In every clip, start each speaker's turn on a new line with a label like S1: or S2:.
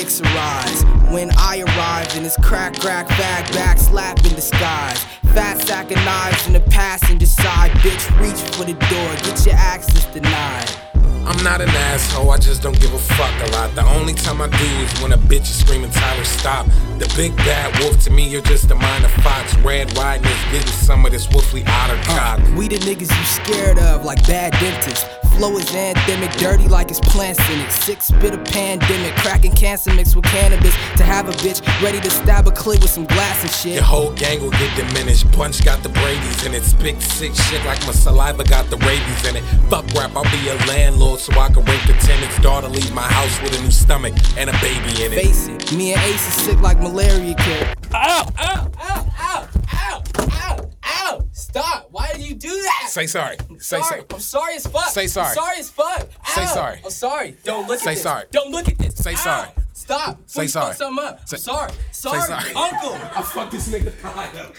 S1: lyrics arise when I arrive in this crack, fag, back, slap in disguise. Fat sack of knives in the passenger side. Bitch, reach for the door, get your access denied.
S2: I'm not an asshole, I just don't give a fuck a lot. The only time I do is when a bitch is screaming, Tyler, stop. The big bad wolf to me, you're just a minor fox. Red riding is getting some of this wolfly otter cock.
S1: We the niggas you scared of like bad dentists. Flow is anthemic, dirty like it's plants in it. Sick spit of pandemic, cracking cancer mixed with cannabis. To have a bitch ready to stab a clit with some glass and shit.
S2: Your whole gang will get diminished. Punch got the Brady's in it. Spit sick shit like my saliva got the rabies in it. Fuck rap, I'll be a landlord so I can rape the tenant's daughter. Leave my house with a new stomach and a baby in it.
S1: Face it, me and Ace is sick like malaria kid.
S3: Ow, ow, ow, ow, ow, ow, ow. Stop, why did you do that?
S2: Say sorry. Say sorry.
S3: I'm sorry as fuck.
S2: Say sorry.
S3: I'm sorry as fuck. Ow.
S2: Say sorry.
S3: I'm sorry. Don't look at this.
S2: Say sorry.
S3: Don't look at this.
S2: Say sorry.
S3: Stop.
S2: Say sorry.
S3: Something up.
S2: Say
S3: sorry. Sorry.
S2: sorry.
S3: Uncle.
S2: I fucked this nigga up.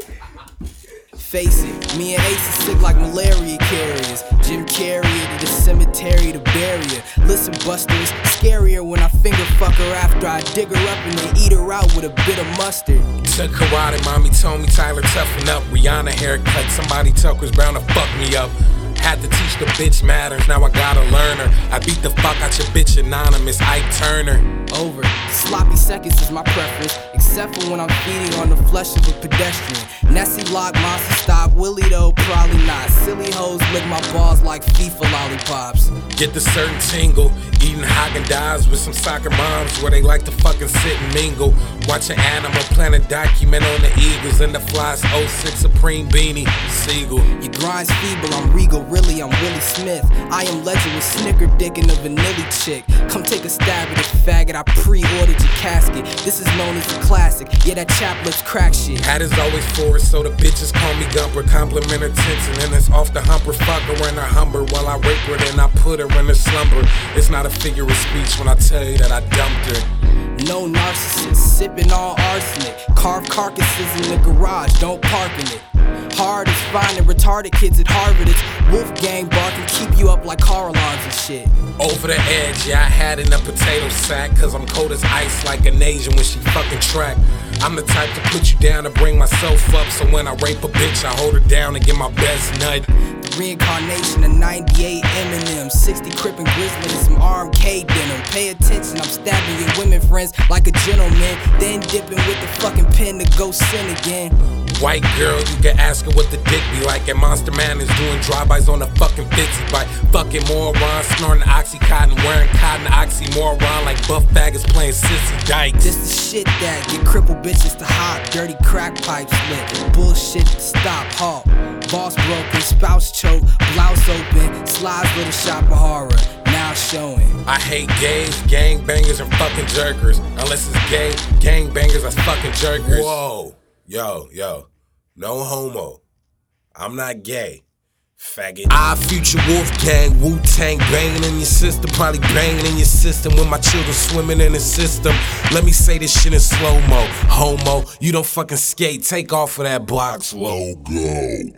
S1: Face it, me and Ace is sick like malaria carriers. Jim Carrey to the cemetery to bury her. Listen, Buster, it's scarier when I finger fuck her after I dig her up and then eat her out with a bit of mustard.
S2: Took karate, mommy told me Tyler toughen up. Rihanna haircut, somebody told Chris Brown to fuck me up. Had to teach the bitch matters, now I gotta learn her. I beat the fuck out your bitch anonymous, Ike Turner.
S1: Over. Sloppy seconds is my preference, except for when I'm feeding on the flesh of a pedestrian. Nessie lock, monster stop, Willie though, probably not. Silly hoes lick my balls like FIFA lollipops.
S2: Get the certain tingle, eating Haagen-Dazs with some soccer moms where they like to fucking sit and mingle. Watch an Animal Planet document on the Eagles and the Flies 06 Supreme Beanie, Seagull.
S1: Your grind's feeble, I'm regal, really, I'm Willie Smith. I am legend with Snicker Dick and a vanilla chick. Come take a stab at it, faggot, I pre-ordered your casket. This is known as a classic, yeah, that chaplet's crack shit.
S2: Hat is always forward, so the bitches call me Gumper. Compliment her tension, and it's off the humper. Fuck her in her humber while I rape her, then I put her in her slumber. It's not a figure of speech when I tell you that I dumped her.
S1: No narcissist, sipping all arsenic. Carve carcasses in the garage, don't park in it. Hard is finding retarded kids at Harvard. It's Wolfgang barking, keep you up like car alarms and shit.
S2: Over the edge, yeah, I had in a potato sack. Cause I'm cold as ice like an Asian when she fucking track. I'm the type to put you down and bring myself up. So when I rape a bitch, I hold her down and get my best nut.
S1: The reincarnation of 98 Eminem, 60 Crip and Grizzly and some RMK denim. Pay attention, I'm stabbing your women friends like a gentleman. Then dipping with the fucking pen to go sin again.
S2: White girl, you can ask her what the dick be like. And Monster Man is doing drive-bys on a fucking 50 bike. Fucking moron, snorting oxycontin, wearing cotton oxymoron like buff faggots playing sissy dykes.
S1: This the shit that get crippled bitches to hop, dirty crack pipes lit, bullshit to stop, halt. Boss broken, spouse choke, blouse open, slides little shop of horror, now showing.
S2: I hate gays, gangbangers, and fucking jerkers. Unless it's gay, gangbangers, that's fucking jerkers. Whoa, yo, no homo. I'm not gay. Faggot. Future Wolfgang, Wu-Tang banging in your system, probably banging in your system when my children swimming in the system. Let me say this shit in slow-mo. Homo, you don't fucking skate, take off of that box logo.